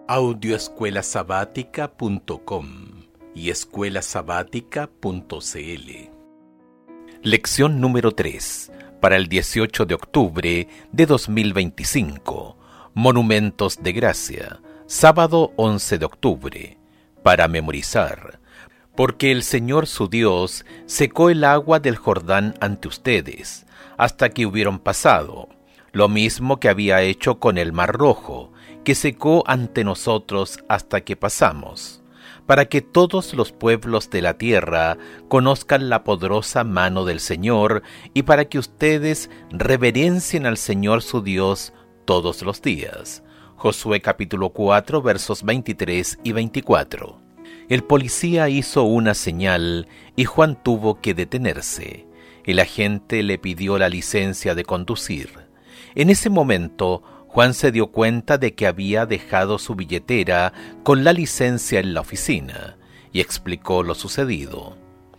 Audioescuelasabática.com y escuelasabática.cl. Lección número 3, para el 18 de octubre de 2025. Monumentos de Gracia, sábado 11 de octubre. Para memorizar. Porque el Señor su Dios secó el agua del Jordán ante ustedes, hasta que hubieron pasado, lo mismo que había hecho con el Mar Rojo, que secó ante nosotros hasta que pasamos, para que todos los pueblos de la tierra conozcan la poderosa mano del Señor, y para que ustedes reverencien al Señor su Dios todos los días. Josué capítulo 4, versos 23 y 24. El policía hizo una señal y Juan tuvo que detenerse. El agente le pidió la licencia de conducir. En ese momento, Juan se dio cuenta de que había dejado su billetera con la licencia en la oficina y explicó lo sucedido.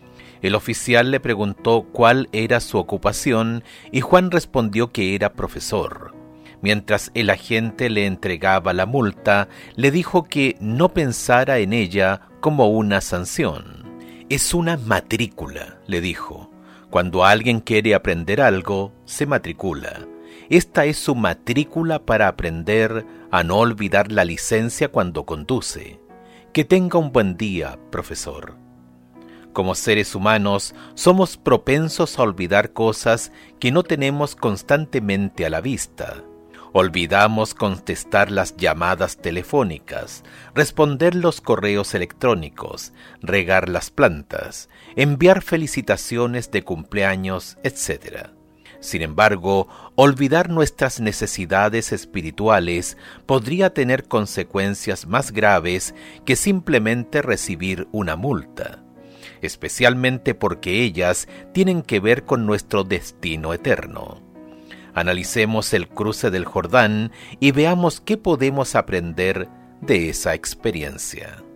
El oficial le preguntó cuál era su ocupación y Juan respondió que era profesor. Mientras el agente le entregaba la multa, le dijo que no pensara en ella como una sanción. Es una matrícula, le dijo. Cuando alguien quiere aprender algo, se matricula. Esta es su matrícula para aprender a no olvidar la licencia cuando conduce. Que tenga un buen día, profesor. Como seres humanos, somos propensos a olvidar cosas que no tenemos constantemente a la vista. Olvidamos contestar las llamadas telefónicas, responder los correos electrónicos, regar las plantas, enviar felicitaciones de cumpleaños, etc. Sin embargo, olvidar nuestras necesidades espirituales podría tener consecuencias más graves que simplemente recibir una multa, especialmente porque ellas tienen que ver con nuestro destino eterno. Analicemos el cruce del Jordán y veamos qué podemos aprender de esa experiencia.